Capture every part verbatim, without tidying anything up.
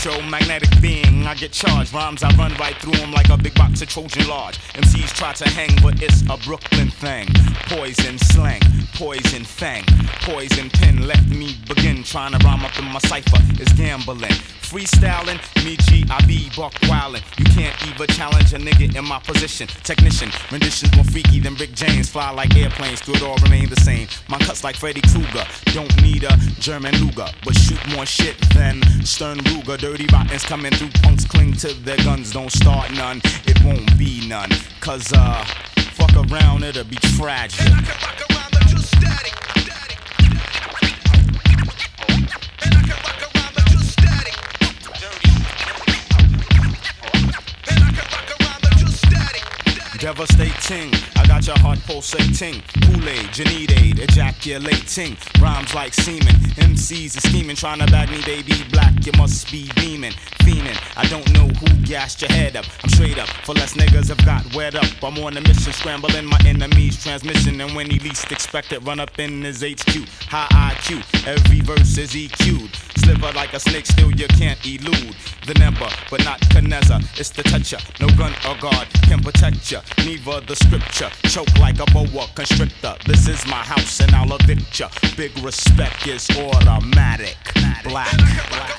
electromagnetic being. I get charged, rhymes I run right through them like a big box of Trojan large. M Cs try to hang, but it's a Brooklyn thing. Poison slang, poison fang, poison pen. Let me begin trying to rhyme up in my cipher. It's gambling, freestyling, me G I B buck wildin'. You can't even challenge a nigga in my position. Technician, renditions more freaky than Rick James. Fly like airplanes, through it all remain the same. My cuts like Freddy Krueger, don't need a German Luger, but shoot more shit than Stern Ruger. Dirty rottens coming through, punks cling to their guns. Don't start none, it won't be none. Cause uh, fuck around, it'll be tragic. And I can rock around the true static. And I can rock around the true static. And I can rock around the true static. Devastating, I got your heart pulsating. Kool-Aid, Janide, ejaculating. Rhymes like semen, M Cs are scheming. Trying to bag me, they be black, you must be beaming. Fiending, I don't know who gassed your head up. I'm straight up, for less niggas have got wet up. I'm on a mission, scrambling my enemy's transmission. And when he least expect it, run up in his H Q. High I Q, every verse is E Q'd. Sliver like a snake, still you can't elude the number, but not Caneza. It's the toucher, no gun or guard can protect ya. Neither the scripture, choke like a boa constrictor. This is my house and I'll evict ya. Big respect is automatic. Black, black.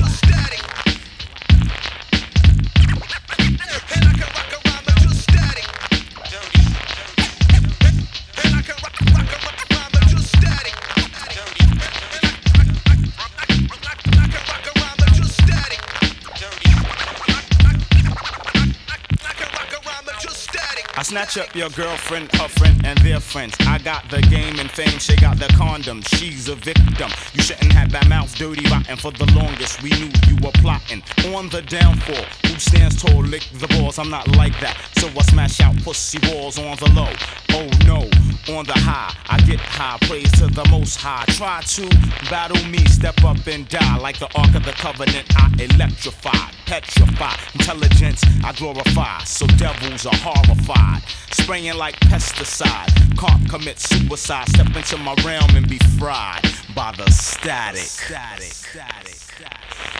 I snatch up your girlfriend, her friend, and their friends. I got the game and fame, she got the condom. She's a victim. You shouldn't have that mouth dirty rotten. For the longest, we knew you were plotting on the downfall. Who stands tall, lick the balls. I'm not like that, so I smash out pussy walls on the low. Oh no, on the high, I get high. Praise to the most high. Try to battle me, step up and die. Like the Ark of the Covenant, I electrify, petrify. Intelligence, I glorify. So devils are horrified. Spraying like pesticide. Can't commit suicide. Step into my realm and be fried by the static. Static. Static. Static.